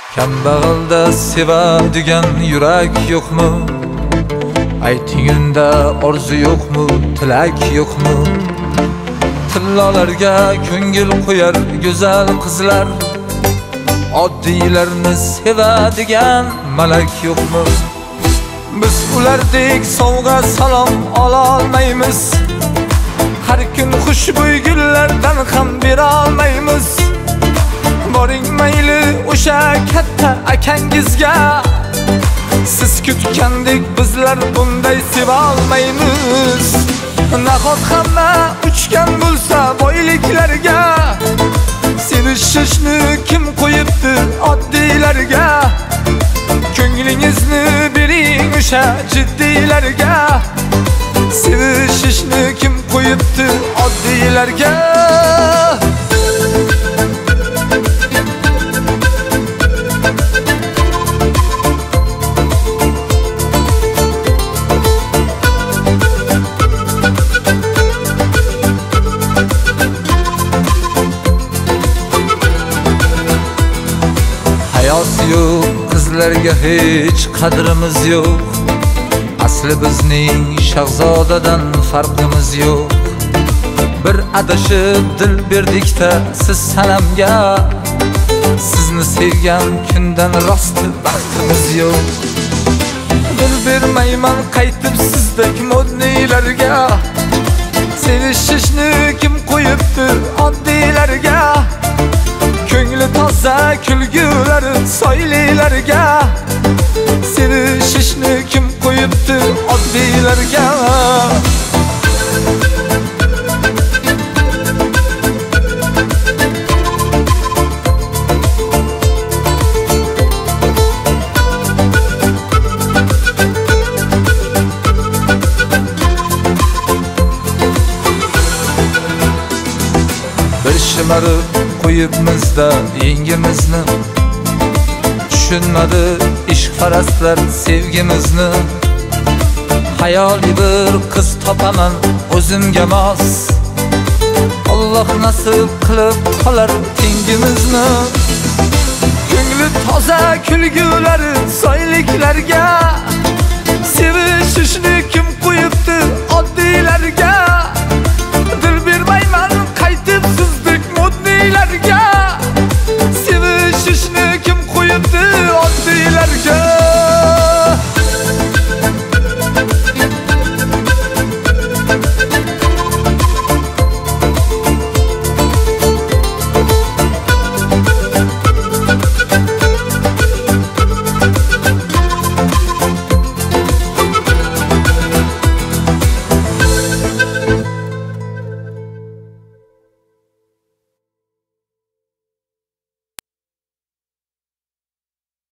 Kambag'alda sevadigan yurak yo'qmi? Aytingunda orzu yo'qmi, tilak yo'qmi? Tillolarga ko'ngil qo'yar go'zal qizlar, oddiylarni sevadigan malak yo'qmi? Biz ulardek sovg'a salom ola olmaymiz, har kun xushbo'y gullardan ham bera olmaymiz. Boring mayli o'sha katta akangizga, siz kutgandek bizlar bunday seva olmaymiz. Nahot hamma uchgan bo'lsa boyliklarga, sevishishni kim qo'yibdi oddiylarga? Ko'nglingizni bering o'sha jiddiylarga, sevishishni kim qo'yibdi oddiylarga? Hayot yo'q, qizlarga hech qadrimiz yo'q. Asli bizning shahzodadan farqimiz yo'q. Bir adashib dil berdik-da siz sanamga, sizni sevgan kundan rosti baxtimiz yo'q. Dil bermayman qaytib sizdek modniylarga, sevishishni kim qo'yibdi oddiylarga? Ko'ngli toza kulgulari soylilarga, sevishishni kim qo'yibdi oddiylarga? Bir shimarib qo'yibmizda yengimizni, tushunmadi ishqparastlar sevgimizni. Hayoli bir qiz topaman o'zimga mos, Alloh nasib qilib qolar tengimizni. Ko'ngli toza kulgulari soyliklarga, sevishishni kim qo'yibdi oddiylarga? Dil bermayman qaytib sizdek modniylarga, sevishishni kim qo'yibdi